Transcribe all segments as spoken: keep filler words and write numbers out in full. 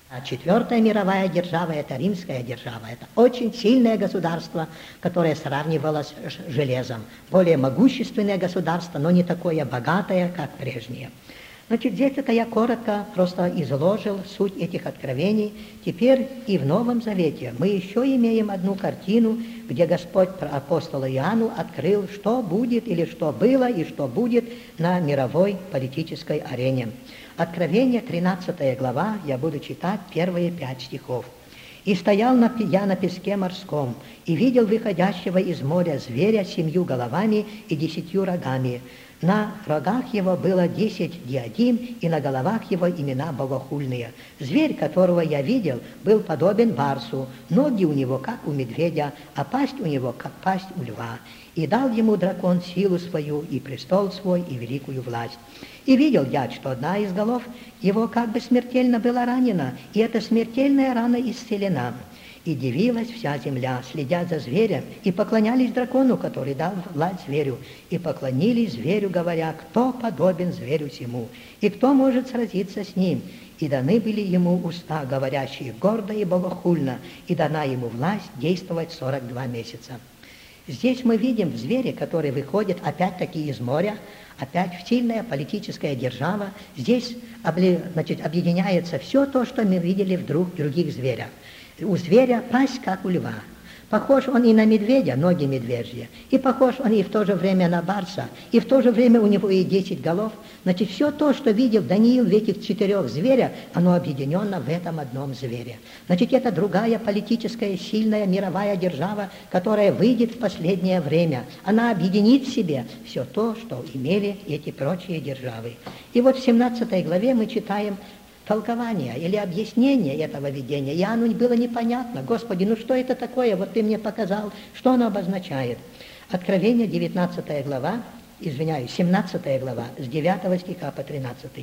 А четвертая мировая держава – это римская держава. Это очень сильное государство, которое сравнивалось с железом. Более могущественное государство, но не такое богатое, как прежнее. Значит, здесь это я коротко просто изложил суть этих откровений. Теперь и в Новом Завете мы еще имеем одну картину, где Господь апостолу Иоанну открыл, что будет или что было и что будет на мировой политической арене. Откровение, тринадцатая глава, я буду читать первые пять стихов. «И стоял на, я на песке морском, и видел выходящего из моря зверя с семью головами и десятью рогами. На рогах его было десять диадим, и на головах его имена богохульные. Зверь, которого я видел, был подобен барсу, ноги у него, как у медведя, а пасть у него, как пасть у льва. И дал ему дракон силу свою, и престол свой, и великую власть. И видел я, что одна из голов его как бы смертельно была ранена, и эта смертельная рана исцелена. И дивилась вся земля, следя за зверем, и поклонялись дракону, который дал власть зверю, и поклонились зверю, говоря, кто подобен зверю сему, и кто может сразиться с ним. И даны были ему уста, говорящие гордо и богохульно, и дана ему власть действовать сорок два месяца». Здесь мы видим в звере, который выходит опять-таки из моря, опять сильная политическая держава. Здесь значит, объединяется все то, что мы видели в друг, других зверях. У зверя пасть, как у льва. Похож он и на медведя, ноги медвежьи, и похож он и в то же время на барса, и в то же время у него и десять голов. Значит, все то, что видел Даниил в этих четырех зверях, оно объединено в этом одном звере. Значит, это другая политическая, сильная мировая держава, которая выйдет в последнее время. Она объединит в себе все то, что имели эти прочие державы. И вот в семнадцатой главе мы читаем толкование или объяснение этого видения. Иоанну было непонятно. Господи, ну что это такое? Вот ты мне показал, что оно обозначает. Откровение, девятнадцатая глава, извиняюсь, семнадцатая глава, с девятого стиха по тринадцатый.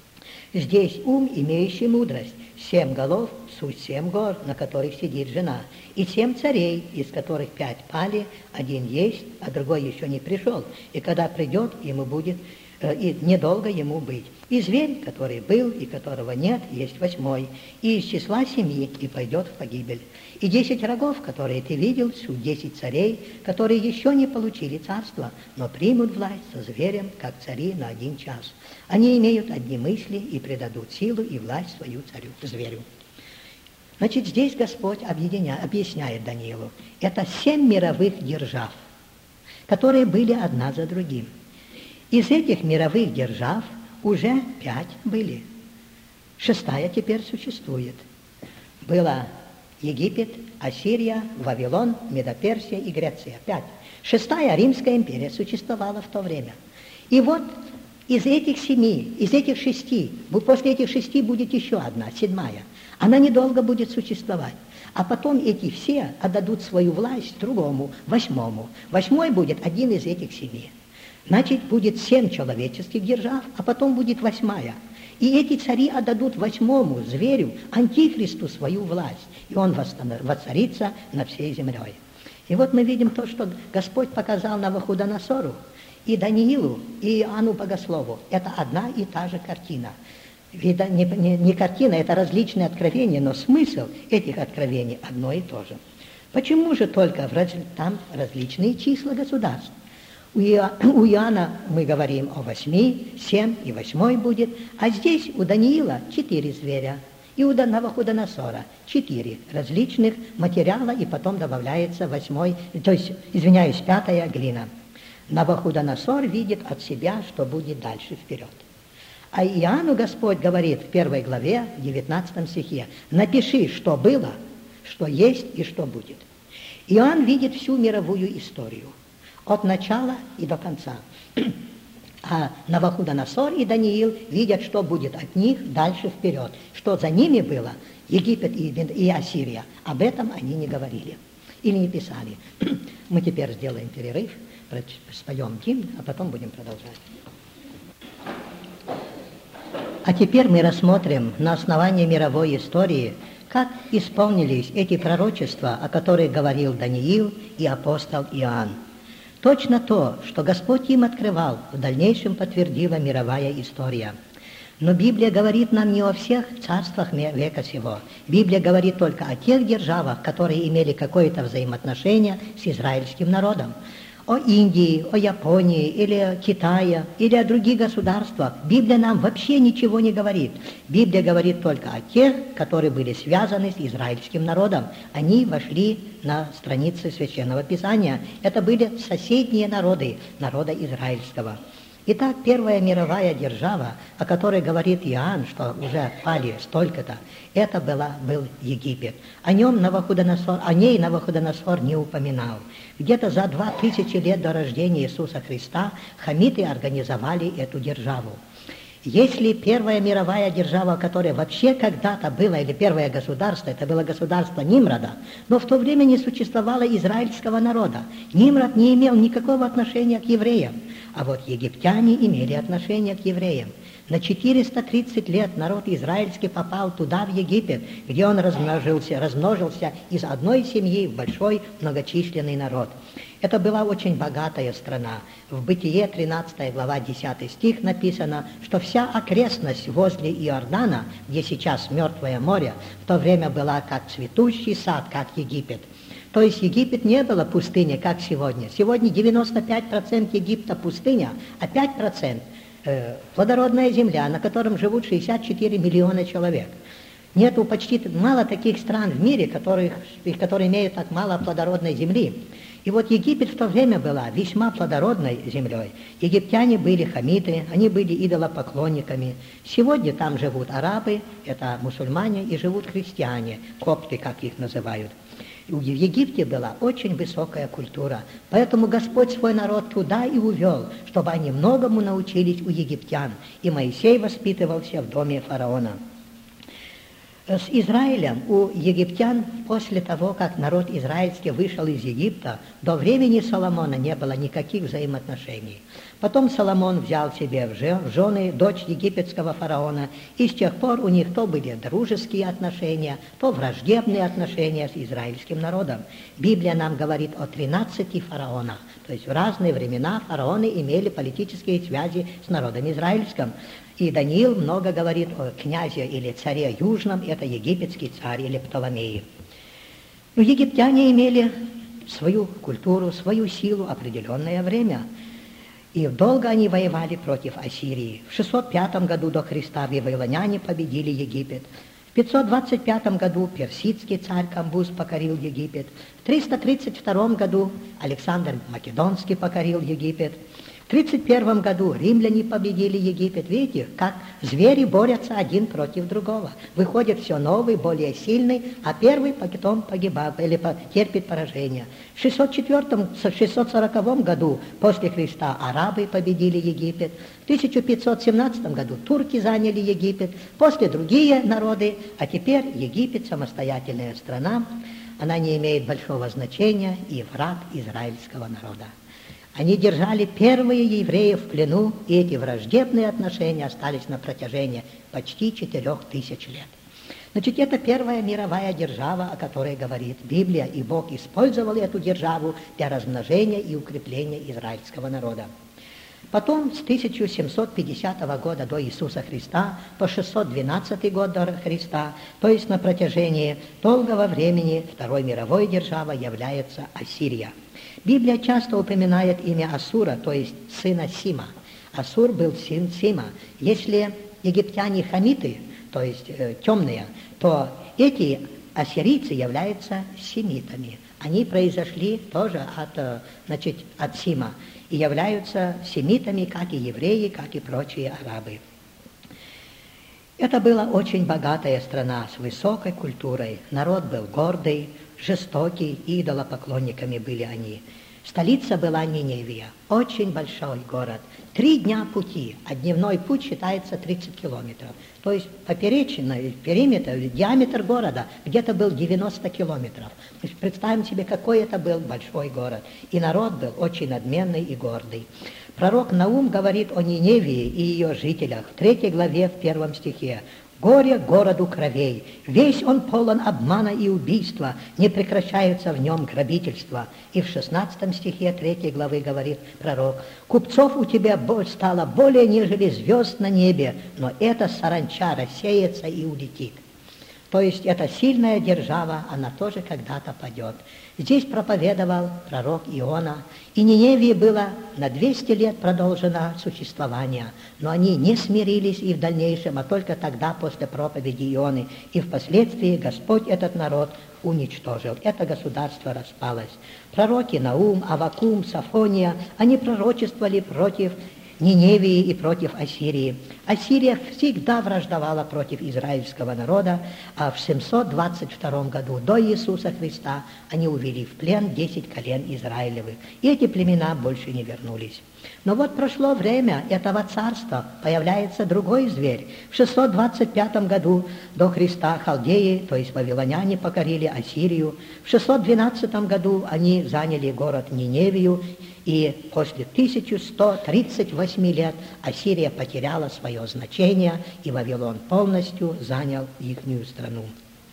«Здесь ум, имеющий мудрость, семь голов, суть семь гор, на которых сидит жена, и семь царей, из которых пять пали, один есть, а другой еще не пришел, и когда придет, ему будет и недолго ему быть. И зверь, который был и которого нет, есть восьмой, и из числа семьи и пойдет в погибель. И десять рогов, которые ты видел, суть десять царей, которые еще не получили царство, но примут власть со зверем, как цари на один час. Они имеют одни мысли и предадут силу и власть свою царю, зверю». Значит, здесь Господь объединя, объясняет Даниилу. Это семь мировых держав, которые были одна за другим. Из этих мировых держав уже пять были. Шестая теперь существует. Была Египет, Ассирия, Вавилон, Медоперсия и Греция. Пять. Шестая Римская империя существовала в то время. И вот из этих семи, из этих шести, после этих шести будет еще одна, седьмая. Она недолго будет существовать. А потом эти все отдадут свою власть другому, восьмому. Восьмой будет один из этих семи. Значит, будет семь человеческих держав, а потом будет восьмая. И эти цари отдадут восьмому зверю, антихристу, свою власть. И он воцарится над всей землей. И вот мы видим то, что Господь показал Навуходоносору, и Даниилу, и Иоанну Богослову. Это одна и та же картина. Ведь не, не, не картина, это различные откровения, но смысл этих откровений одно и то же. Почему же только в, там различные числа государств? У Иоанна мы говорим о восьми, семь и восьмой будет, а здесь у Даниила четыре зверя, и у Навуходоносора четыре различных материала, и потом добавляется восьмой, то есть, извиняюсь, пятая глина. Навуходоносор видит от себя, что будет дальше вперед. А Иоанну Господь говорит в первой главе, в девятнадцатом стихе, напиши, что было, что есть и что будет. Иоанн видит всю мировую историю. От начала и до конца. А Навуходоносор и Даниил видят, что будет от них дальше вперед. Что за ними было, Египет и, и Ассирия, об этом они не говорили. Или не писали. Мы теперь сделаем перерыв, споем гимн, а потом будем продолжать. А теперь мы рассмотрим на основании мировой истории, как исполнились эти пророчества, о которых говорил Даниил и апостол Иоанн. Точно то, что Господь им открывал, в дальнейшем подтвердила мировая история. Но Библия говорит нам не о всех царствах века сего. Библия говорит только о тех державах, которые имели какое-то взаимоотношение с израильским народом. О Индии, о Японии, или о Китае, или о других государствах. Библия нам вообще ничего не говорит. Библия говорит только о тех, которые были связаны с израильским народом. Они вошли на страницы Священного Писания. Это были соседние народы, народа израильского. Итак, первая мировая держава, о которой говорит Иоанн, что уже отпали столько-то, это была, был Египет. О нем Навуходоносор, о ней Навуходоносор не упоминал. Где-то за два тысячи лет до рождения Иисуса Христа хамиты организовали эту державу. Если первая мировая держава, которая вообще когда-то была, или первое государство, это было государство Нимрода, но в то время не существовало израильского народа. Нимрод не имел никакого отношения к евреям, а вот египтяне имели отношение к евреям. На четыреста тридцать лет народ израильский попал туда, в Египет, где он размножился, размножился из одной семьи в большой многочисленный народ. Это была очень богатая страна. В Бытие тринадцатая глава десятый стих написано, что вся окрестность возле Иордана, где сейчас Мертвое море, в то время была как цветущий сад, как Египет. То есть Египет не было пустыни, как сегодня. Сегодня девяносто пять процентов Египта пустыня, а пять процентов э, плодородная земля, на котором живут шестьдесят четыре миллиона человек. Нету почти мало таких стран в мире, которых, которые имеют так мало плодородной земли. И вот Египет в то время была весьма плодородной землей. Египтяне были хамиты, они были идолопоклонниками. Сегодня там живут арабы, это мусульмане, и живут христиане, копты, как их называют. В Египте была очень высокая культура, поэтому Господь свой народ туда и увел, чтобы они многому научились у египтян, и Моисей воспитывался в доме фараона. С Израилем у египтян после того, как народ израильский вышел из Египта, до времени Соломона не было никаких взаимоотношений. Потом Соломон взял себе в жены дочь египетского фараона, и с тех пор у них то были дружеские отношения, то враждебные отношения с израильским народом. Библия нам говорит о тринадцати фараонах, то есть в разные времена фараоны имели политические связи с народом израильским. И Даниил много говорит о князе или царе южном, это египетский царь или Птоломей. Но египтяне имели свою культуру, свою силу определенное время. И долго они воевали против Ассирии. В шестьсот пятом году до Христа вавилоняне победили Египет. В пятьсот двадцать пятом году персидский царь Камбуз покорил Египет. В триста тридцать втором году Александр Македонский покорил Египет. В тридцать первом году римляне победили Египет. Видите, как звери борются один против другого. Выходит все новый, более сильный, а первый потом погибает или терпит поражение. В шестьсот четвёртом, шестьсот сороковом году после Христа арабы победили Египет. В тысяча пятьсот семнадцатом году турки заняли Египет. После другие народы, а теперь Египет самостоятельная страна. Она не имеет большого значения и враг израильского народа. Они держали первые евреев в плену, и эти враждебные отношения остались на протяжении почти четырех тысяч лет. Значит, это первая мировая держава, о которой говорит Библия, и Бог использовал эту державу для размножения и укрепления израильского народа. Потом с тысяча семьсот пятидесятого года до Иисуса Христа по шестьсот двенадцатый год до Христа, то есть на протяжении долгого времени второй мировой державой является Ассирия. Библия часто упоминает имя Ассура, то есть сына Сима. Ассур был сын Сима. Если египтяне хамиты, то есть э, темные, то эти ассирийцы являются семитами. Они произошли тоже от, значит, от Сима и являются семитами, как и евреи, как и прочие арабы. Это была очень богатая страна с высокой культурой. Народ был гордый, жестокий, идолопоклонниками были они. Столица была Ниневия, очень большой город. Три дня пути, а дневной путь считается тридцать километров. То есть поперечный периметр, диаметр города где-то был девяносто километров. То есть представим себе, какой это был большой город. И народ был очень надменный и гордый. Пророк Наум говорит о Ниневии и ее жителях в третьей главе, в первом стихе. Горе городу кровей, весь он полон обмана и убийства, не прекращаются в нем грабительства. И в шестнадцатом стихе третьей главы говорит пророк: «Купцов у тебя стало более, нежели звезд на небе, но эта саранча рассеется и улетит». То есть эта сильная держава, она тоже когда-то падет. Здесь проповедовал пророк Иона, и Ниневии было на двести лет продолжено существование, но они не смирились и в дальнейшем, а только тогда, после проповеди Ионы, и впоследствии Господь этот народ уничтожил. Это государство распалось. Пророки Наум, Аввакум, Софония, они пророчествовали против Ниневии и против Ассирии. Ассирия всегда враждовала против израильского народа, а в семьсот двадцать втором году до Иисуса Христа они увели в плен десять колен Израилевых, и эти племена больше не вернулись. Но вот прошло время этого царства, появляется другой зверь. В шестьсот двадцать пятом году до Христа халдеи, то есть вавилоняне, покорили Ассирию. В шестьсот двенадцатом году они заняли город Ниневию, и после тысячи ста тридцати восьми лет Ассирия потеряла свое значение, и Вавилон полностью занял ихнюю страну.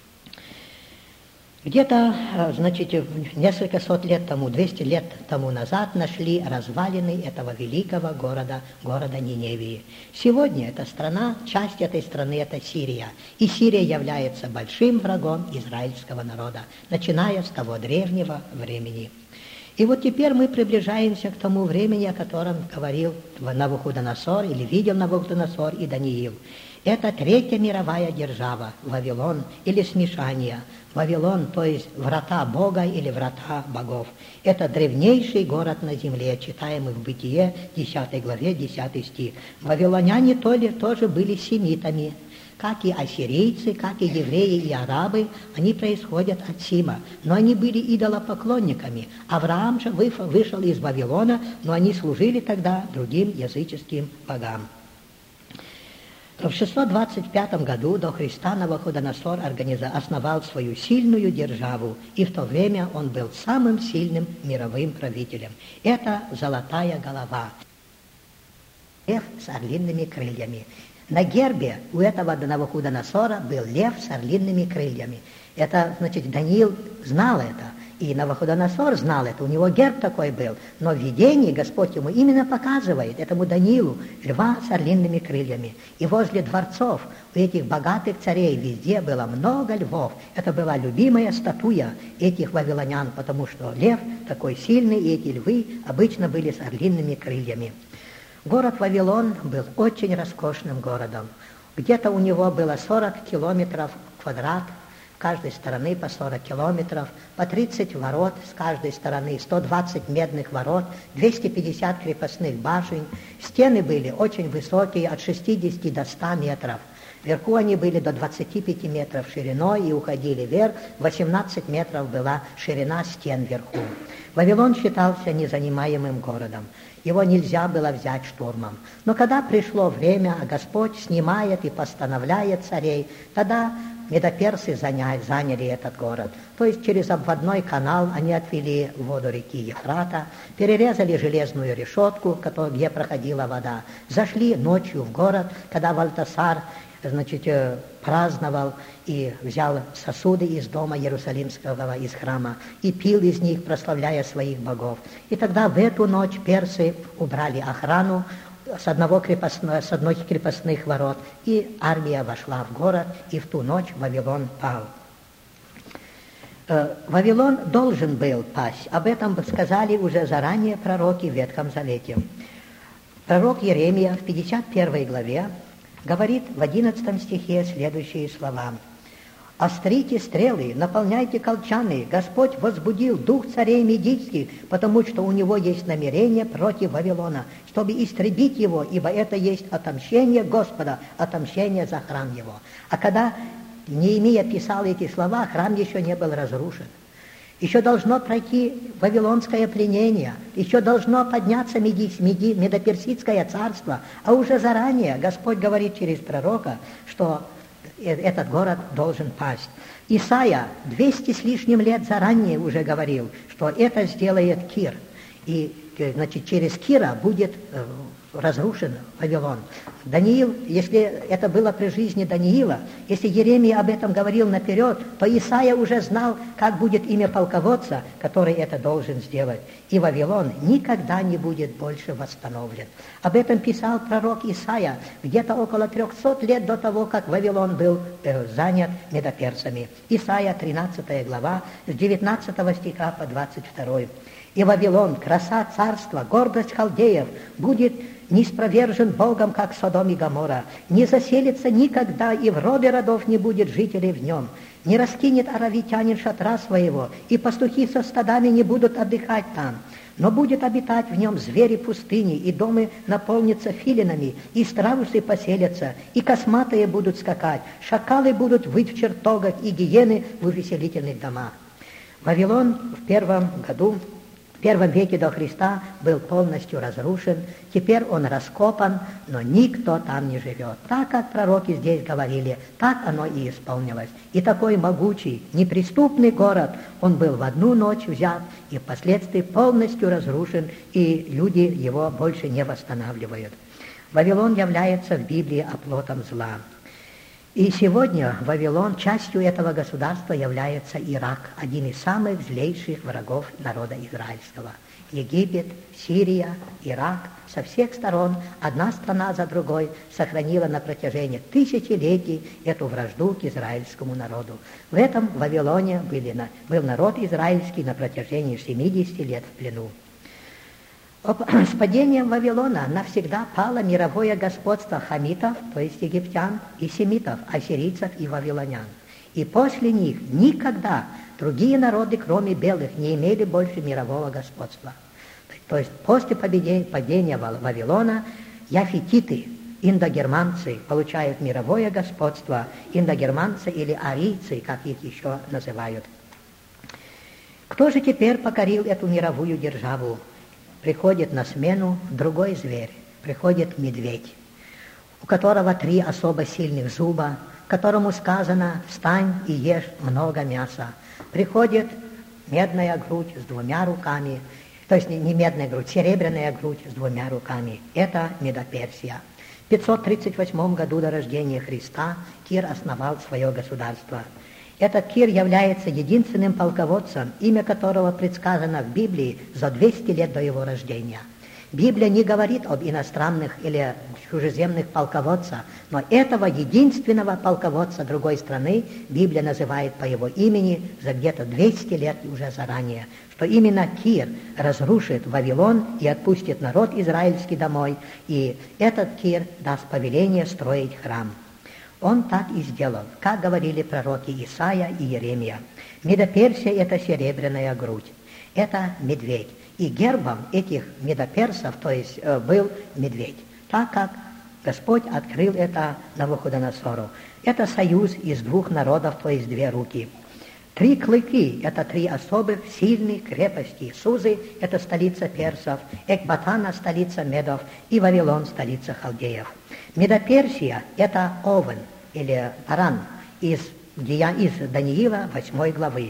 Где-то, значит, несколько сот лет тому, двести лет тому назад нашли развалины этого великого города, города Ниневии. Сегодня эта страна, часть этой страны – это Сирия. И Сирия является большим врагом израильского народа, начиная с того древнего времени. И вот теперь мы приближаемся к тому времени, о котором говорил Навуходоносор, или видел Навуходоносор и Даниил. Это Третья мировая держава, Вавилон или смешание. Вавилон, то есть врата Бога или врата богов. Это древнейший город на земле, читаемый в Бытие, десятой главе, десятый стих. Вавилоняне тоже были семитами. Как и ассирийцы, как и евреи и арабы, они происходят от Сима. Но они были идолопоклонниками. Авраам же вышел из Вавилона, но они служили тогда другим языческим богам. В шестьсот двадцать пятом году до Христа Навуходоносор основал свою сильную державу, и в то время он был самым сильным мировым правителем. Это золотая голова, лев с орлиными крыльями. На гербе у этого Навуходоносора был лев с орлиными крыльями. Это, значит, Даниил знал это, и Навуходоносор знал это, у него герб такой был. Но в видении Господь ему именно показывает, этому Даниилу, льва с орлиными крыльями. И возле дворцов у этих богатых царей везде было много львов. Это была любимая статуя этих вавилонян, потому что лев такой сильный, и эти львы обычно были с орлиными крыльями. Город Вавилон был очень роскошным городом. Где-то у него было сорок километров квадрат, с каждой стороны по сорок километров, по тридцать ворот с каждой стороны, сто двадцать медных ворот, двести пятьдесят крепостных башен. Стены были очень высокие, от шестидесяти до ста метров. Вверху они были до двадцати пяти метров шириной и уходили вверх, восемнадцать метров была ширина стен вверху. Вавилон считался незанимаемым городом. Его нельзя было взять штурмом. Но когда пришло время, а Господь снимает и постановляет царей, тогда медоперсы заняли, заняли этот город. То есть через обводной канал они отвели воду реки Ефрата, перерезали железную решетку, где проходила вода, зашли ночью в город, когда Валтасар, значит, праздновал и взял сосуды из дома Иерусалимского, из храма, и пил из них, прославляя своих богов. И тогда в эту ночь персы убрали охрану с, одного крепостного, с одной крепостных ворот, и армия вошла в город, и в ту ночь Вавилон пал. Вавилон должен был пасть. Об этом сказали уже заранее пророки в Ветхом Завете. Пророк Иеремия в пятьдесят первой главе говорит в одиннадцатом стихе следующие слова. «Острите стрелы, наполняйте колчаны, Господь возбудил дух царей медийских, потому что у него есть намерение против Вавилона, чтобы истребить его, ибо это есть отомщение Господа, отомщение за храм его». А когда Неемия писал эти слова, храм еще не был разрушен. Еще должно пройти вавилонское пленение, еще должно подняться меди, меди, медоперсидское царство, а уже заранее Господь говорит через пророка, что этот город должен пасть. Исайя двести с лишним лет заранее уже говорил, что это сделает Кир. И, значит, через Кира будет разрушен Вавилон. Даниил, если это было при жизни Даниила, если Еремия об этом говорил наперед, то Исаия уже знал, как будет имя полководца, который это должен сделать. И Вавилон никогда не будет больше восстановлен. Об этом писал пророк Исаия где-то около трехсот лет до того, как Вавилон был э, занят медоперсами. Исаия тринадцатая глава, с девятнадцатого стиха по двадцать второй. «И Вавилон, краса царства, гордость халдеев, будет ниспровержен Богом, как Содом и Гоморра, не заселится никогда, и в роды родов не будет жителей в нем. Не раскинет аравитянин шатра своего, и пастухи со стадами не будут отдыхать там. Но будет обитать в нем звери пустыни, и дома наполнятся филинами, и страусы поселятся, и косматые будут скакать, шакалы будут выть в чертогах, и гиены в увеселительных домах». Вавилон в первом году, в первом веке до Христа был полностью разрушен, теперь он раскопан, но никто там не живет. Так, как пророки здесь говорили, так оно и исполнилось. И такой могучий, неприступный город, он был в одну ночь взят и впоследствии полностью разрушен, и люди его больше не восстанавливают. Вавилон является в Библии оплотом зла. И сегодня Вавилон, частью этого государства является Ирак, один из самых злейших врагов народа израильского. Египет, Сирия, Ирак, со всех сторон, одна страна за другой, сохранила на протяжении тысячелетий эту вражду к израильскому народу. В этом Вавилоне были, был народ израильский на протяжении семидесяти лет в плену. С падением Вавилона навсегда пало мировое господство хамитов, то есть египтян, и семитов, ассирийцев и вавилонян. И после них никогда другие народы, кроме белых, не имели больше мирового господства. То есть после падения Вавилона яфетиты, индогерманцы, получают мировое господство, индогерманцы или арийцы, как их еще называют. Кто же теперь покорил эту мировую державу? Приходит на смену другой зверь, приходит медведь, у которого три особо сильных зуба, которому сказано «встань и ешь много мяса». Приходит медная грудь с двумя руками, то есть не медная грудь, серебряная грудь с двумя руками. Это Медоперсия. В пятьсот тридцать восьмом году до рождения Христа Кир основал свое государство. Этот Кир является единственным полководцем, имя которого предсказано в Библии за двести лет до его рождения. Библия не говорит об иностранных или чужеземных полководцах, но этого единственного полководца другой страны Библия называет по его имени за где-то двести лет уже заранее, что именно Кир разрушит Вавилон и отпустит народ израильский домой, и этот Кир даст повеление строить храм. Он так и сделал, как говорили пророки Исаия и Еремия. Медоперсия – это серебряная грудь, это медведь. И гербом этих медоперсов, то есть был медведь, так как Господь открыл это Навуходоносору. Это союз из двух народов, то есть две руки. Три клыки – это три особых сильных крепости. Сузы – это столица персов, Экбатана – столица медов, и Вавилон – столица халдеев. Медоперсия – это овен или баран из, из Даниила восьмой главы.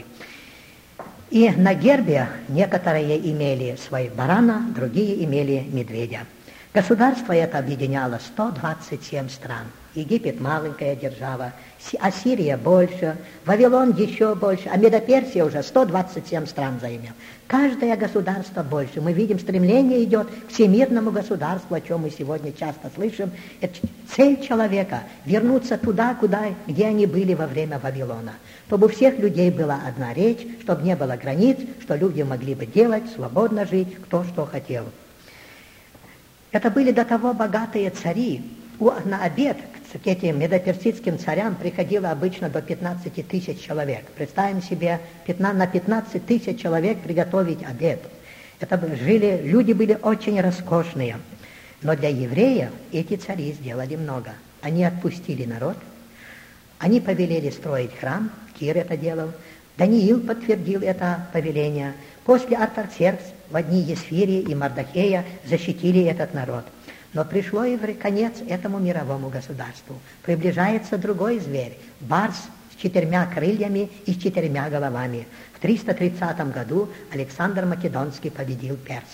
И на гербе некоторые имели свой барана, другие имели медведя. Государство это объединяло сто двадцать семь стран. Египет – маленькая держава, Ассирия больше, Вавилон еще больше, а Медоперсия уже сто двадцать семь стран заимел. Каждое государство больше. Мы видим, стремление идет к всемирному государству, о чем мы сегодня часто слышим. Это цель человека – вернуться туда, куда, где они были во время Вавилона. Чтобы у всех людей была одна речь, чтобы не было границ, что люди могли бы делать, свободно жить, кто что хотел. Это были до того богатые цари. На обед к этим медоперсидским царям приходило обычно до пятнадцати тысяч человек. Представим себе, на пятнадцать тысяч человек приготовить обед. Это жили, люди были очень роскошные. Но для евреев эти цари сделали много. Они отпустили народ, они повелели строить храм, Кир это делал, Даниил подтвердил это повеление. После Артаксеркс в одни Есфирии и Мардахея защитили этот народ. Но пришло и конец этому мировому государству. Приближается другой зверь, барс с четырьмя крыльями и с четырьмя головами. В триста тридцатом году Александр Македонский победил персов.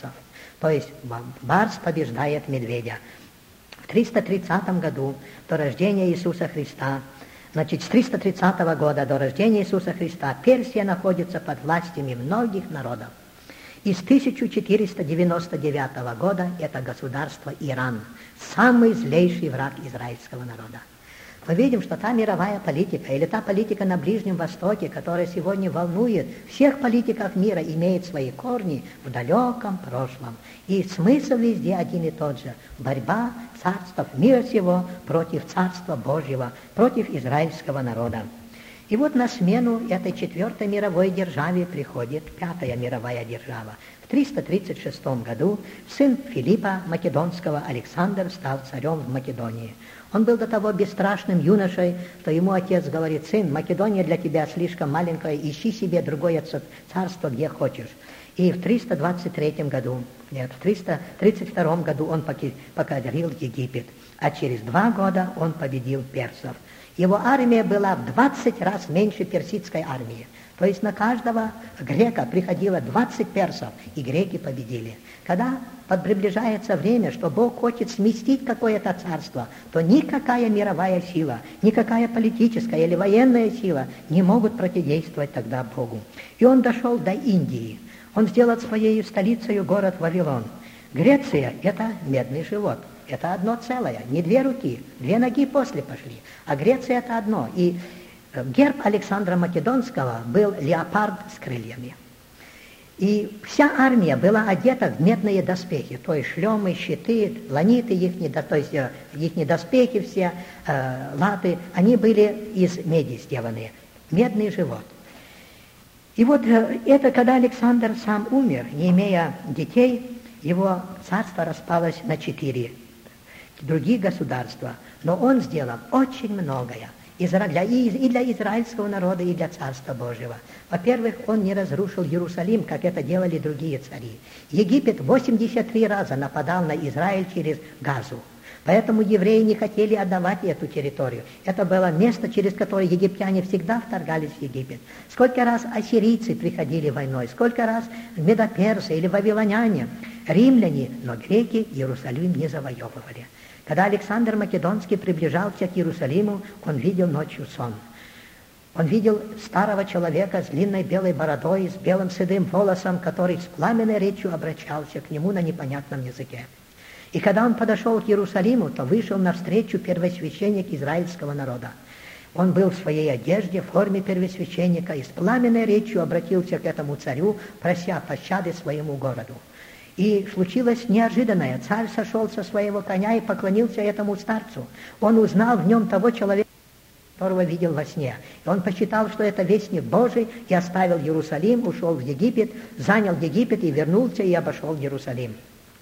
То есть барс побеждает медведя. В триста тридцатом году до рождения Иисуса Христа, значит, с триста тридцатого года до рождения Иисуса Христа Персия находится под властями многих народов. И с тысяча четыреста девяносто девятого года это государство Иран, самый злейший враг израильского народа. Мы видим, что та мировая политика, или та политика на Ближнем Востоке, которая сегодня волнует всех политиков мира, имеет свои корни в далеком прошлом. И смысл везде один и тот же. Борьба царств мира сего против Царства Божьего, против израильского народа. И вот на смену этой четвертой мировой державе приходит пятая мировая держава. В триста тридцать шестом году сын Филиппа Македонского Александр стал царем в Македонии. Он был до того бесстрашным юношей, что ему отец говорит: сын, Македония для тебя слишком маленькая, ищи себе другое царство, где хочешь. И в триста двадцать третьем году, нет, в триста тридцать втором году он покорил Египет, а через два года он победил персов. Его армия была в двадцать раз меньше персидской армии. То есть на каждого грека приходило двадцать персов, и греки победили. Когда приближается время, что Бог хочет сместить какое-то царство, то никакая мировая сила, никакая политическая или военная сила не могут противодействовать тогда Богу. И он дошел до Индии. Он сделал своей столицей город Вавилон. Греция – это медный живот. Это одно целое, не две руки, две ноги после пошли. А Греция – это одно. И герб Александра Македонского был леопард с крыльями. И вся армия была одета в медные доспехи, то есть шлемы, щиты, ланиты, ихни, то есть их доспехи все, э, латы, они были из меди сделаны, медный живот. И вот э, это когда Александр сам умер, не имея детей, его царство распалось на четыре других государства, но он сделал очень многое. И для, и для израильского народа, и для Царства Божьего. Во-первых, он не разрушил Иерусалим, как это делали другие цари. Египет восемьдесят три раза нападал на Израиль через Газу. Поэтому евреи не хотели отдавать эту территорию. Это было место, через которое египтяне всегда вторгались в Египет. Сколько раз ассирийцы приходили войной, сколько раз медоперсы или вавилоняне, римляне, но греки Иерусалим не завоевывали. Когда Александр Македонский приближался к Иерусалиму, он видел ночью сон. Он видел старого человека с длинной белой бородой, с белым седым волосом, который с пламенной речью обращался к нему на непонятном языке. И когда он подошел к Иерусалиму, то вышел навстречу первосвященник израильского народа. Он был в своей одежде, в форме первосвященника, и с пламенной речью обратился к этому царю, прося пощады своему городу. И случилось неожиданное. Царь сошел со своего коня и поклонился этому старцу. Он узнал в нем того человека, которого видел во сне. И он посчитал, что это вестник Божий, и оставил Иерусалим, ушел в Египет, занял Египет и вернулся и обошел Иерусалим.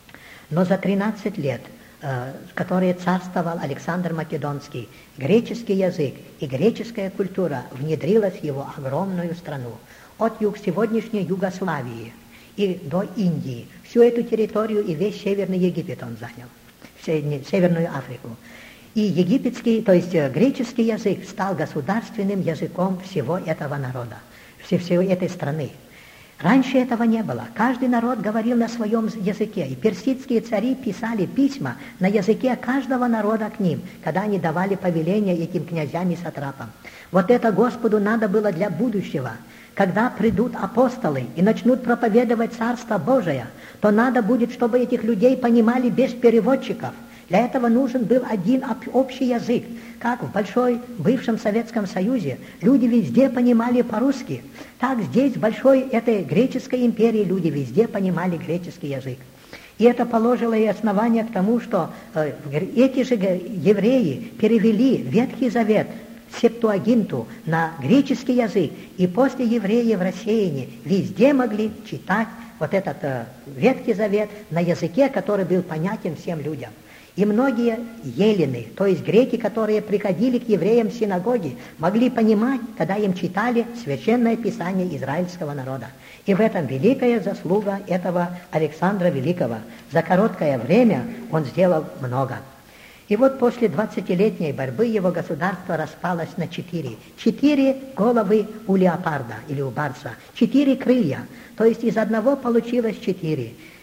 Но за тринадцать лет, э, которые царствовал Александр Македонский, греческий язык и греческая культура внедрилась в его огромную страну. От юг сегодняшней Югославии и до Индии. Всю эту территорию и весь Северный Египет он занял, Северную Африку. И египетский, то есть греческий язык стал государственным языком всего этого народа, всей этой страны. Раньше этого не было. Каждый народ говорил на своем языке, и персидские цари писали письма на языке каждого народа к ним, когда они давали повеления этим князям и сатрапам. Вот это Господу надо было для будущего. Когда придут апостолы и начнут проповедовать Царство Божие, то надо будет, чтобы этих людей понимали без переводчиков. Для этого нужен был один общий язык. Как в большой бывшем Советском Союзе люди везде понимали по-русски, так здесь, в большой этой греческой империи, люди везде понимали греческий язык. И это положило и основание к тому, что э, эти же евреи перевели Ветхий Завет, Септуагинту, на греческий язык, и после евреев в рассеянии везде могли читать вот этот э, Ветхий Завет на языке, который был понятен всем людям. И многие елены, то есть греки, которые приходили к евреям в синагоги, могли понимать, когда им читали Священное Писание израильского народа. И в этом великая заслуга этого Александра Великого. За короткое время он сделал много. И вот после двадцатилетней борьбы его государство распалось на четыре. Четыре головы у леопарда или у барса, четыре крылья. То есть из одного получилось четыре.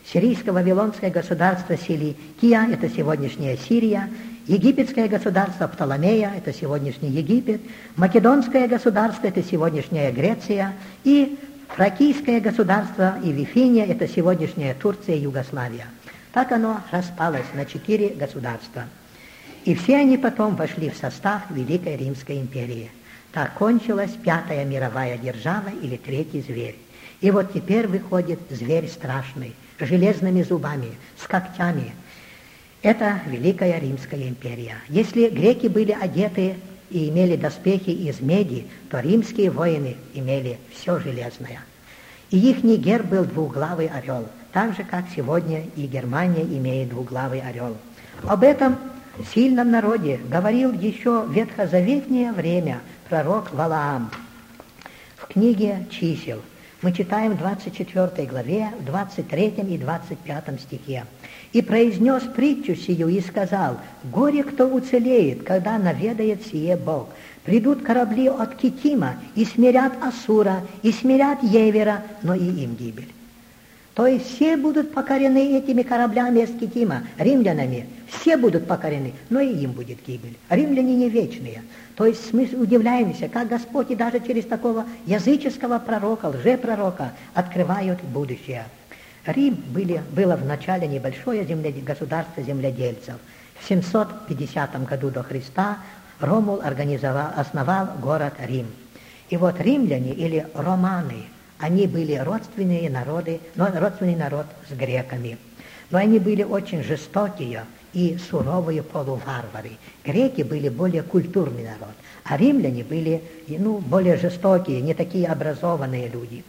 Сирийско-вавилонское государство Силикия – это сегодняшняя Сирия, египетское государство Птоломея – это сегодняшний Египет, македонское государство – это сегодняшняя Греция, и фракийское государство и Вифиния – это сегодняшняя Турция и Югославия. Так оно распалось на четыре государства. И все они потом вошли в состав Великой Римской империи. Так кончилась Пятая мировая держава или Третий зверь. И вот теперь выходит зверь страшный, с железными зубами, с когтями. Это Великая Римская империя. Если греки были одеты и имели доспехи из меди, то римские воины имели все железное. И ихний герб был двуглавый орел, так же, как сегодня и Германия имеет двуглавый орел. Об этом сильном народе говорил еще в ветхозаветнее время пророк Валаам. В книге «Чисел» мы читаем в двадцать четвёртой главе, в двадцать третьем и двадцать пятом стихе. «И произнес притчу сию и сказал: горе, кто уцелеет, когда наведает сие Бог. Придут корабли от Китима, и смирят Ассура, и смирят Евера, но и им гибель». То есть все будут покорены этими кораблями из Китима, римлянами. Все будут покорены, но и им будет гибель. Римляне не вечные. То есть мы удивляемся, как Господь и даже через такого языческого пророка, лжепророка открывают будущее. Рим были, было в начале небольшое земле, государство земледельцев. В семьсот пятидесятом году до Христа Ромул организовал, основал город Рим. И вот римляне или романы, они были родственные народы, но родственный народ с греками. Но они были очень жестокие и суровые полуварвары. Греки были более культурный народ, а римляне были ну, более жестокие, не такие образованные люди.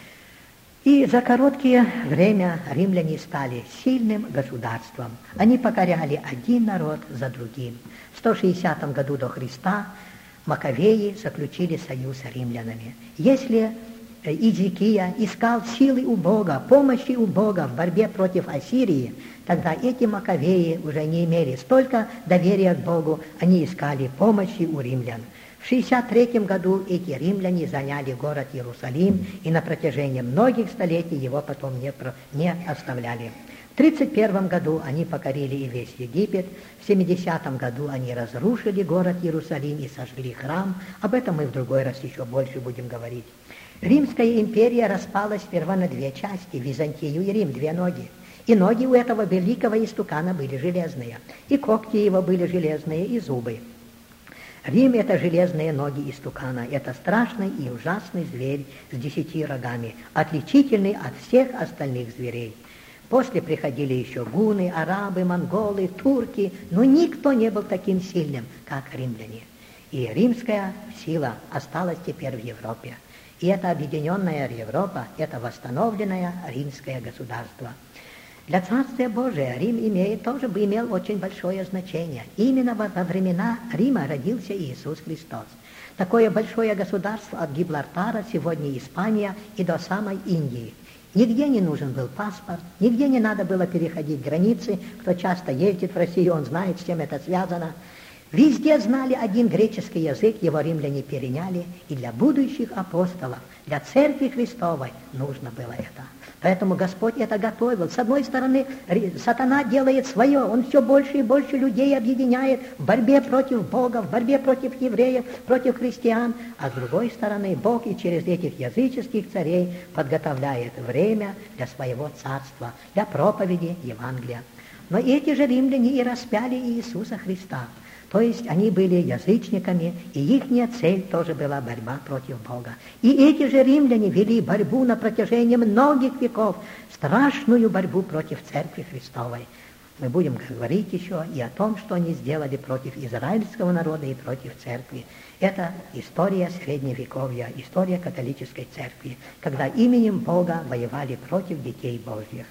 И за короткое время римляне стали сильным государством. Они покоряли один народ за другим. В сто шестидесятом году до Христа Маковеи заключили союз с римлянами. Если Иезекия искал силы у Бога, помощи у Бога в борьбе против Ассирии, тогда эти Маковеи уже не имели столько доверия к Богу, они искали помощи у римлян. В шестьдесят третьем году эти римляне заняли город Иерусалим, и на протяжении многих столетий его потом не, про, не оставляли. В тридцать первом году они покорили и весь Египет, в семидесятом году они разрушили город Иерусалим и сожгли храм. Об этом мы в другой раз еще больше будем говорить. Римская империя распалась сперва на две части, Византию и Рим, две ноги. И ноги у этого великого истукана были железные, и когти его были железные, и зубы. Рим – это железные ноги истукана, это страшный и ужасный зверь с десяти рогами, отличительный от всех остальных зверей. После приходили еще гуны, арабы, монголы, турки, но никто не был таким сильным, как римляне. И римская сила осталась теперь в Европе. И эта объединенная Европа – это восстановленное римское государство. Для Царствия Божия Рим имеет, тоже бы имел очень большое значение. Именно во, во времена Рима родился Иисус Христос. Такое большое государство от Гибралтара, сегодня Испания, и до самой Индии. Нигде не нужен был паспорт, нигде не надо было переходить границы. Кто часто ездит в Россию, он знает, с чем это связано. Везде знали один греческий язык, его римляне переняли, и для будущих апостолов, для Церкви Христовой нужно было это. Поэтому Господь это готовил. С одной стороны, сатана делает свое, он все больше и больше людей объединяет в борьбе против Бога, в борьбе против евреев, против христиан. А с другой стороны, Бог и через этих языческих царей подготовляет время для своего царства, для проповеди Евангелия. Но эти же римляне и распяли Иисуса Христа. То есть они были язычниками, и их цель тоже была борьба против Бога. И эти же римляне вели борьбу на протяжении многих веков, страшную борьбу против Церкви Христовой. Мы будем говорить еще и о том, что они сделали против израильского народа и против Церкви. Это история Средневековья, история католической Церкви, когда именем Бога воевали против детей Божьих.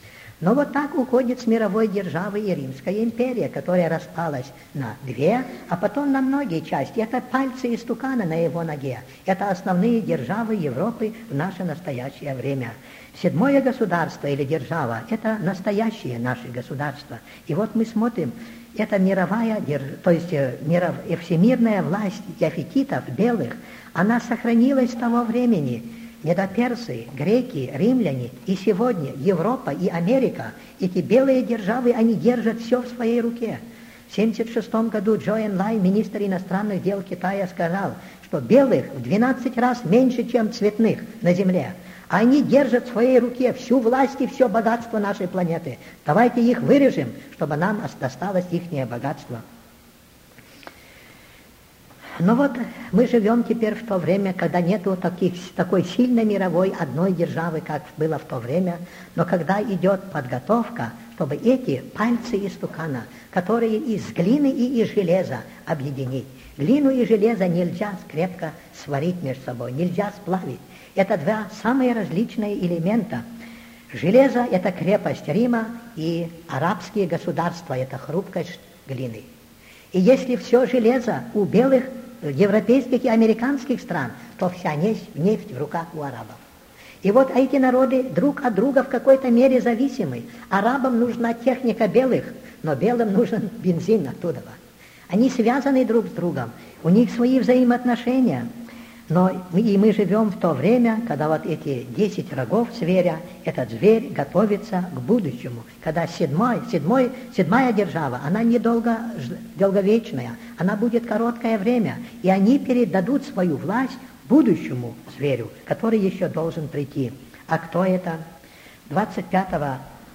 Но вот так уходит с мировой державы и Римская империя, которая распалась на две, а потом на многие части. Это пальцы истукана на его ноге. Это основные державы Европы в наше настоящее время. Седьмое государство или держава – это настоящее наше государство. И вот мы смотрим, это мировая, то есть миров, всемирная власть яфетитов, белых, она сохранилась с того времени. Медоперсы, греки, римляне и сегодня Европа и Америка, эти белые державы, они держат все в своей руке. В тысяча девятьсот семьдесят шестом году Чжоу Энлай, министр иностранных дел Китая, сказал, что белых в двенадцать раз меньше, чем цветных на земле. Они держат в своей руке всю власть и все богатство нашей планеты. Давайте их вырежем, чтобы нам досталось ихнее богатство. Но вот мы живем теперь в то время, когда нету таких, такой сильной мировой одной державы, как было в то время, но когда идет подготовка, чтобы эти пальцы истукана, которые из глины и из железа объединить. Глину и железо нельзя крепко сварить между собой, нельзя сплавить. Это два самые различные элемента. Железо – это крепость Рима, и арабские государства – это хрупкость глины. И если все железо у белых, европейских и американских стран, то вся нефть, нефть в руках у арабов. И вот эти народы друг от друга в какой-то мере зависимы. Арабам нужна техника белых, но белым нужен бензин оттуда. Они связаны друг с другом, у них свои взаимоотношения. Но мы, и мы живем в то время, когда вот эти десять рогов зверя, этот зверь готовится к будущему. Когда седьмой, седьмой, седьмая держава, она недолго, долговечная, она будет короткое время, и они передадут свою власть будущему зверю, который еще должен прийти. А кто это? двадцать пятого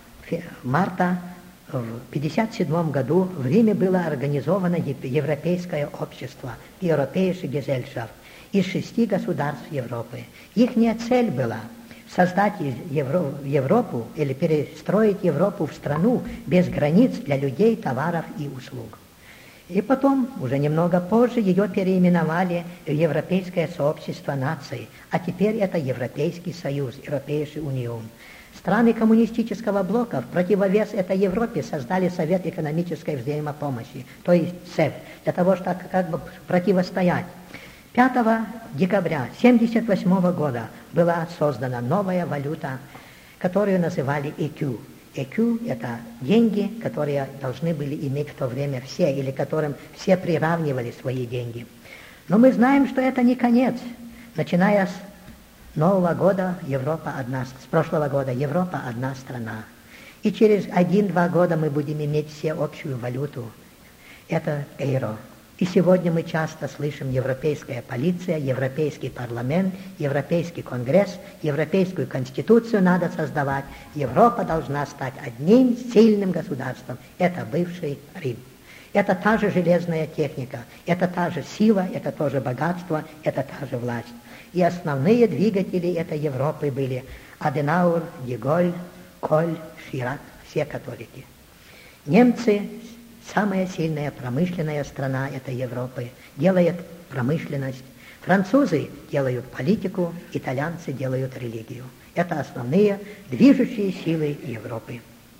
марта в пятьдесят седьмом году в Риме было организовано Европейское общество, Europäische Gesellschaft, из шести государств Европы. Ихняя цель была создать Евро, Европу или перестроить Европу в страну без границ для людей, товаров и услуг. И потом, уже немного позже, ее переименовали в Европейское сообщество наций, а теперь это Европейский союз, Europäische Union. Страны коммунистического блока в противовес этой Европе создали Совет экономической взаимопомощи, то есть СЭВ, для того, чтобы как бы противостоять. пятого декабря тысяча девятьсот семьдесят восьмого года была создана новая валюта, которую называли и кью. и кью – это деньги, которые должны были иметь в то время все, или которым все приравнивали свои деньги. Но мы знаем, что это не конец. Начиная с Нового года Европа одна, с прошлого года Европа одна страна. И через один-два года мы будем иметь все общую валюту. Это евро. И сегодня мы часто слышим европейская полиция, европейский парламент, европейский конгресс, европейскую конституцию надо создавать. Европа должна стать одним сильным государством. Это бывший Рим. Это та же железная техника, это та же сила, это тоже богатство, это та же власть. И основные двигатели этой Европы были Аденауэр, де Голль, Коль, Ширак, все католики. Немцы, самая сильная промышленная страна этой Европы, делает промышленность. Французы делают политику, итальянцы делают религию. Это основные движущие силы Европы.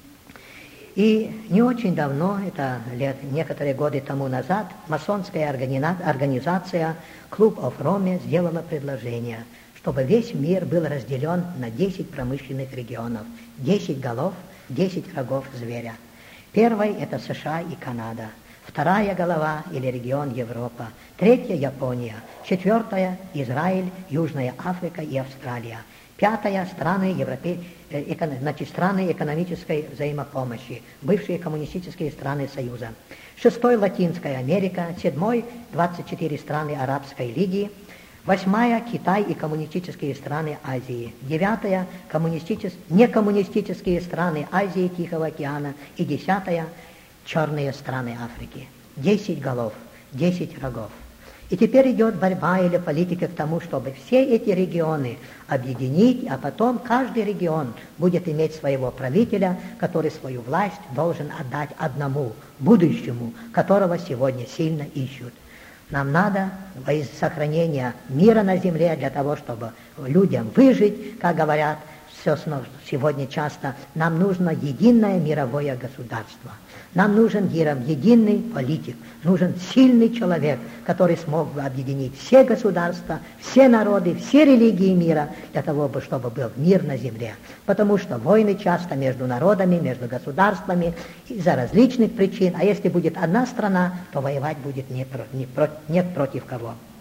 И не очень давно, это лет, некоторые годы тому назад, масонская организация Club of Rome сделала предложение, чтобы весь мир был разделен на десять промышленных регионов, десять голов, десять рогов зверя. Первый – это США и Канада. Вторая голова или регион Европа. Третья – Япония. Четвертая – Израиль, Южная Африка и Австралия. Пятая – страны, Европе... значит, страны экономической взаимопомощи, бывшие коммунистические страны Союза. Шестой – Латинская Америка. Седьмой – двадцать четыре страны Арабской лиги. Восьмая – Китай и коммунистические страны Азии. Девятая – коммунистичес... некоммунистические страны Азии, Тихого океана. И десятая – черные страны Африки. Десять голов, десять рогов. И теперь идет борьба или политика к тому, чтобы все эти регионы объединить, а потом каждый регион будет иметь своего правителя, который свою власть должен отдать одному, будущему, которого сегодня сильно ищут. Нам надо из сохранения мира на земле для того, чтобы людям выжить, как говорят все сегодня часто, нам нужно единое мировое государство. Нам нужен единый политик, нужен сильный человек, который смог бы объединить все государства, все народы, все религии мира, для того, чтобы был мир на земле. Потому что войны часто между народами, между государствами из-за различных причин, а если будет одна страна, то воевать будет не, про, не, про, не против кого.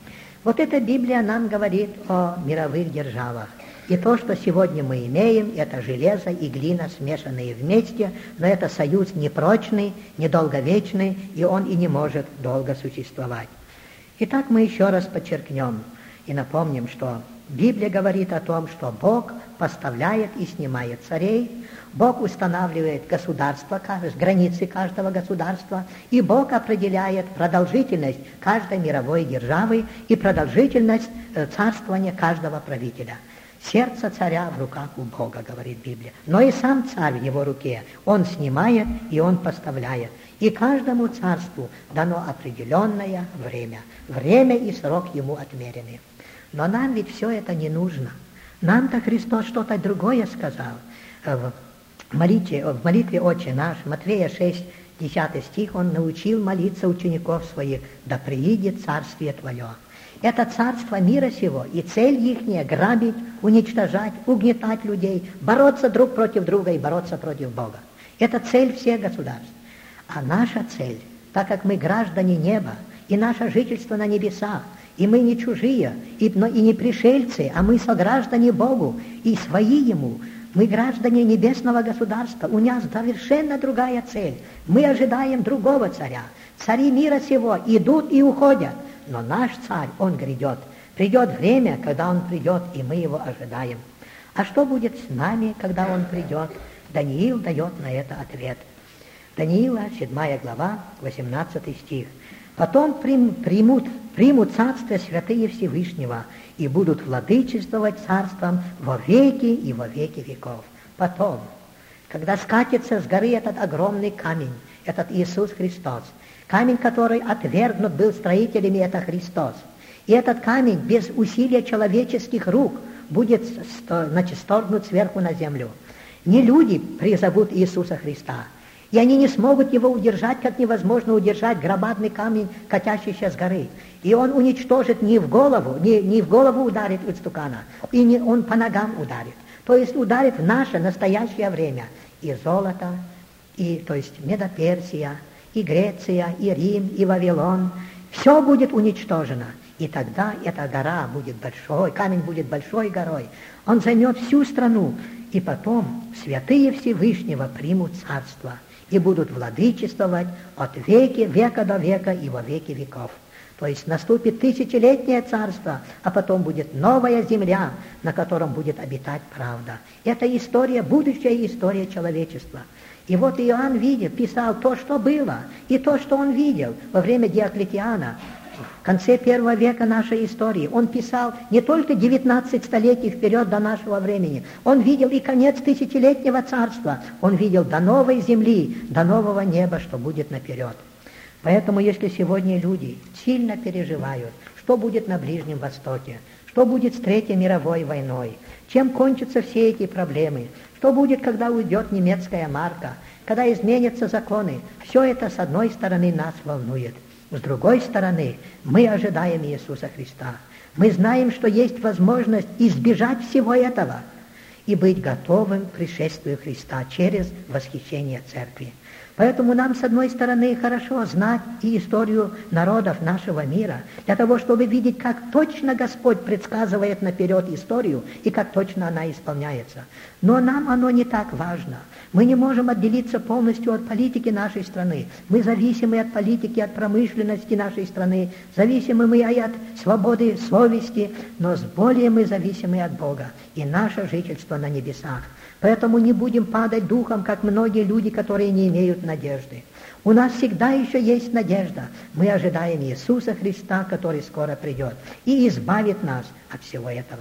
Вот эта Библия нам говорит о мировых державах. И то, что сегодня мы имеем, это железо и глина, смешанные вместе, но это союз непрочный, недолговечный, и он и не может долго существовать. Итак, мы еще раз подчеркнем и напомним, что Библия говорит о том, что Бог поставляет и снимает царей, Бог устанавливает государство, границы каждого государства, и Бог определяет продолжительность каждой мировой державы и продолжительность царствования каждого правителя. Сердце царя в руках у Бога, говорит Библия. Но и сам царь в его руке. Он снимает и он поставляет. И каждому царству дано определенное время. Время и срок ему отмерены. Но нам ведь все это не нужно. Нам-то Христос что-то другое сказал. В молитве, в молитве «Отче наш», Матфея шесть, десятый стих, он научил молиться учеников своих: «Да приидет царствие Твое». Это царство мира сего, и цель ихняя — грабить, уничтожать, угнетать людей, бороться друг против друга и бороться против Бога. Это цель всех государств. А наша цель, так как мы граждане неба, и наше жительство на небесах, и мы не чужие, и, но и не пришельцы, а мы сограждане Богу, и свои Ему, мы граждане небесного государства, у нас совершенно другая цель. Мы ожидаем другого царя. Цари мира сего идут и уходят. Но наш царь, он грядет. Придет время, когда он придет, и мы его ожидаем. А что будет с нами, когда он придет? Даниил дает на это ответ. Даниила, седьмая глава, восемнадцатый стих. «Потом примут, примут царство святые Всевышнего и будут владычествовать царством во веки и во веки веков». Потом, когда скатится с горы этот огромный камень, этот Иисус Христос, камень, который отвергнут был строителями, это Христос. И этот камень без усилия человеческих рук будет, значит, сторгнут сверху на землю. Не люди призовут Иисуса Христа, и они не смогут его удержать, как невозможно удержать громадный камень, катящийся с горы. И он уничтожит не в голову, не, не в голову ударит истукана, и не он по ногам ударит. То есть ударит в наше настоящее время. И золото, и, то есть Медоперсия, и Греция, и Рим, и Вавилон. Все будет уничтожено. И тогда эта гора будет большой, камень будет большой горой. Он займет всю страну. И потом святые Всевышнего примут царство и будут владычествовать от веки, века до века и во веки веков. То есть наступит тысячелетнее царство, а потом будет новая земля, на котором будет обитать правда. Это история, будущая история человечества. И вот Иоанн видел, писал то, что было, и то, что он видел во время Диоклетиана, в конце первого века нашей истории. Он писал не только девятнадцать столетий вперед до нашего времени, он видел и конец тысячелетнего царства, он видел до новой земли, до нового неба, что будет наперед. Поэтому, если сегодня люди сильно переживают, что будет на Ближнем Востоке, что будет с Третьей мировой войной, чем кончатся все эти проблемы, что будет, когда уйдет немецкая марка, когда изменятся законы, все это с одной стороны нас волнует. С другой стороны, мы ожидаем Иисуса Христа. Мы знаем, что есть возможность избежать всего этого и быть готовым к пришествию Христа через восхищение Церкви. Поэтому нам, с одной стороны, хорошо знать и историю народов нашего мира, для того, чтобы видеть, как точно Господь предсказывает наперед историю и как точно она исполняется. Но нам оно не так важно. Мы не можем отделиться полностью от политики нашей страны. Мы зависимы от политики, от промышленности нашей страны, зависимы мы и от свободы совести, но с более мы зависимы от Бога и наше жительство на небесах. Поэтому не будем падать духом, как многие люди, которые не имеют надежды. У нас всегда еще есть надежда. Мы ожидаем Иисуса Христа, который скоро придет и избавит нас от всего этого.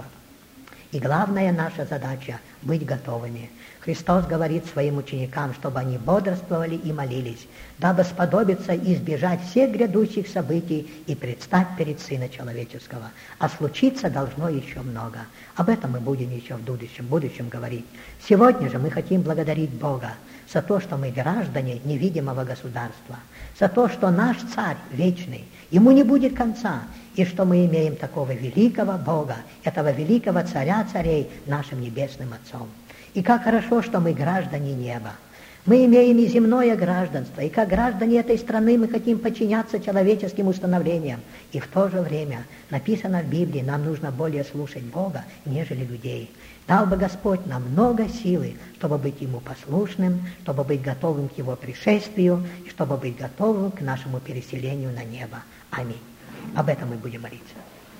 И главная наша задача – быть готовыми. Христос говорит своим ученикам, чтобы они бодрствовали и молились, дабы сподобиться избежать всех грядущих событий и предстать перед Сына Человеческого. А случиться должно еще много. Об этом мы будем еще в будущем, в будущем говорить. Сегодня же мы хотим благодарить Бога за то, что мы граждане невидимого государства, за то, что наш Царь вечный, ему не будет конца, и что мы имеем такого великого Бога, этого великого Царя царей, нашим Небесным Отцом. И как хорошо, что мы граждане неба. Мы имеем и земное гражданство, и как граждане этой страны мы хотим подчиняться человеческим установлениям. И в то же время написано в Библии, нам нужно более слушать Бога, нежели людей. Дал бы Господь нам много силы, чтобы быть Ему послушным, чтобы быть готовым к Его пришествию, и чтобы быть готовым к нашему переселению на небо. Аминь. Об этом мы будем молиться.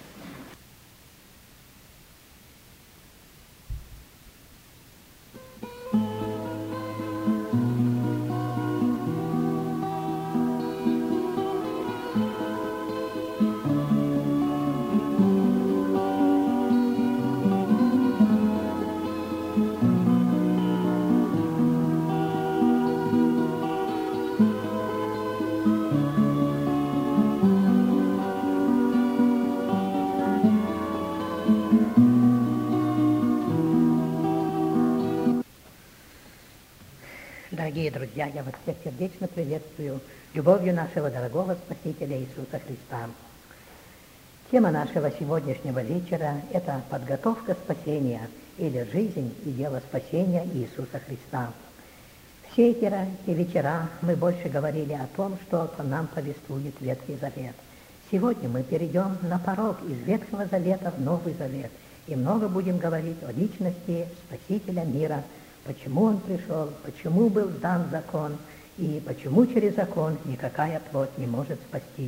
Дорогие друзья, я вас всех сердечно приветствую любовью нашего дорогого Спасителя Иисуса Христа. Тема нашего сегодняшнего вечера – это подготовка спасения или жизнь и дело спасения Иисуса Христа. Все эти вечера мы больше говорили о том, что нам повествует Ветхий Завет. Сегодня мы перейдем на порог из Ветхого Завета в Новый Завет и много будем говорить о личности Спасителя мира, почему он пришел, почему был дан закон и почему через закон никакая плоть не может спастись.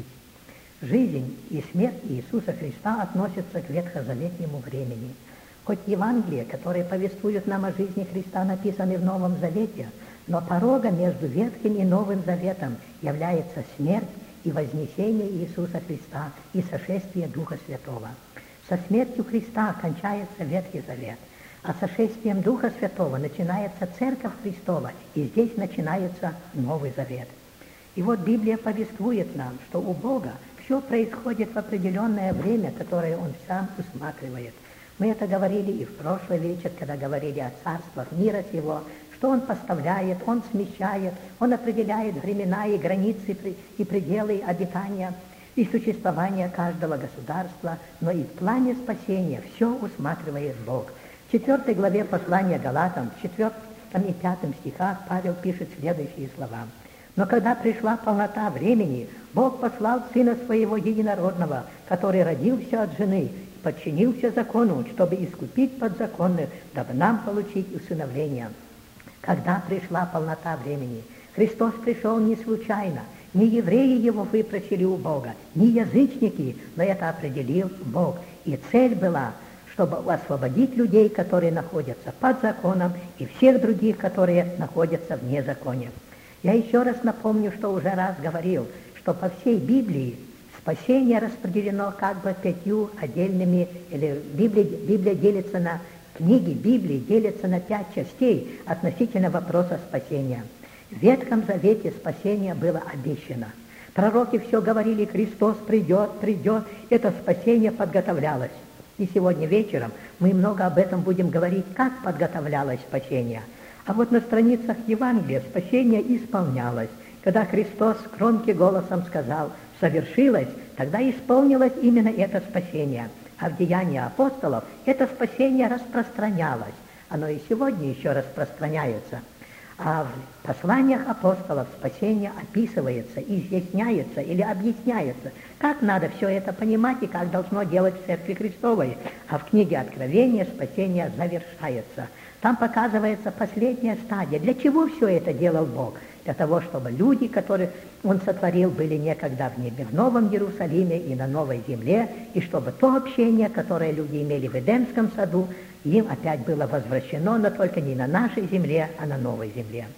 Жизнь и смерть Иисуса Христа относятся к ветхозаветнему времени. Хоть Евангелие, которое повествует нам о жизни Христа, написаны в Новом Завете, но порога между Ветхим и Новым Заветом является смерть и вознесение Иисуса Христа и сошествие Духа Святого. Со смертью Христа кончается Ветхий Завет, а сошествием Духа Святого начинается Церковь Христова, и здесь начинается Новый Завет. И вот Библия повествует нам, что у Бога все происходит в определенное время, которое Он сам усматривает. Мы это говорили и в прошлый вечер, когда говорили о царствах мира сего, что Он поставляет, Он смещает, Он определяет времена и границы и пределы обитания и существования каждого государства, но и в плане спасения все усматривает Бог. В четвертой главе послания Галатам, в четвертом и пятом стихах Павел пишет следующие слова. «Но когда пришла полнота времени, Бог послал Сына Своего Единородного, который родился от жены, подчинился закону, чтобы искупить подзаконных, дабы нам получить усыновление». Когда пришла полнота времени, Христос пришел не случайно, не евреи Его выпросили у Бога, не язычники, но это определил Бог. И цель была, чтобы освободить людей, которые находятся под законом, и всех других, которые находятся вне закона. Я еще раз напомню, что уже раз говорил, что по всей Библии спасение распределено как бы пятью отдельными, или Библия, Библия делится на, книги Библии делятся на пять частей относительно вопроса спасения. В Ветхом Завете спасение было обещано. Пророки все говорили, Христос придет, придет, это спасение подготовлялось. И сегодня вечером мы много об этом будем говорить, как подготовлялось спасение. А вот на страницах Евангелия спасение исполнялось. Когда Христос громким голосом сказал «совершилось», тогда исполнилось именно это спасение. А в Деянии апостолов это спасение распространялось. Оно и сегодня еще распространяется. А в посланиях апостолов спасение описывается, изъясняется или объясняется. Как надо все это понимать и как должно делать в Церкви Христовой. А в книге Откровения спасение завершается. Там показывается последняя стадия. Для чего все это делал Бог? Для того, чтобы люди, которые Он сотворил, были некогда в небе, в Новом Иерусалиме и на Новой Земле, и чтобы то общение, которое люди имели в Эдемском саду, им опять было возвращено, но только не на нашей земле, а на новой земле.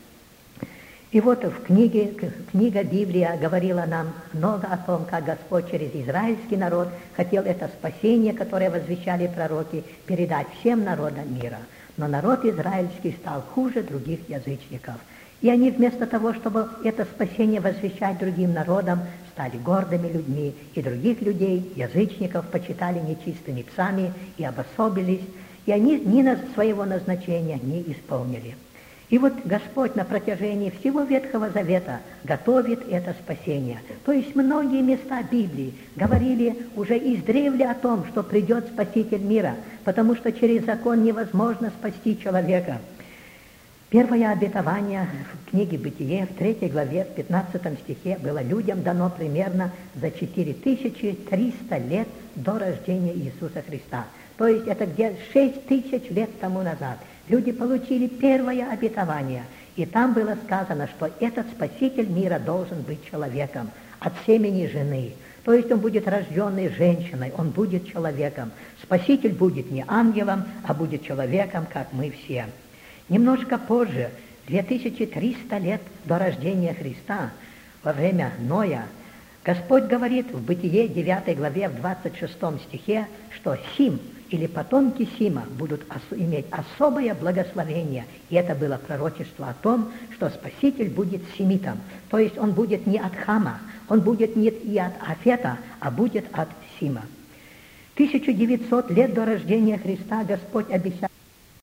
И вот в книге, книга Библия говорила нам много о том, как Господь через израильский народ хотел это спасение, которое возвещали пророки, передать всем народам мира. Но народ израильский стал хуже других язычников. И они вместо того, чтобы это спасение возвещать другим народам, стали гордыми людьми, и других людей, язычников, почитали нечистыми псами и обособились, и они ни на своего назначения не исполнили. И вот Господь на протяжении всего Ветхого Завета готовит это спасение. То есть многие места Библии говорили уже издревле о том, что придет Спаситель мира, потому что через закон невозможно спасти человека. Первое обетование в книге «Бытие» в третьей главе, в пятнадцатом стихе было людям дано примерно за четыре тысячи триста лет до рождения Иисуса Христа. То есть это где шесть тысяч лет тому назад. Люди получили первое обетование, и там было сказано, что этот Спаситель мира должен быть человеком от семени жены. То есть он будет рожденный женщиной, он будет человеком. Спаситель будет не ангелом, а будет человеком, как мы все. Немножко позже, две тысячи триста лет до рождения Христа, во время Ноя, Господь говорит в Бытие девятой главе, в двадцать шестом стихе, что Сим или потомки Сима будут иметь особое благословение. И это было пророчество о том, что Спаситель будет семитом. То есть он будет не от Хама, он будет не и от Афета, а будет от Сима. тысяча девятьсот лет до рождения Христа Господь обещал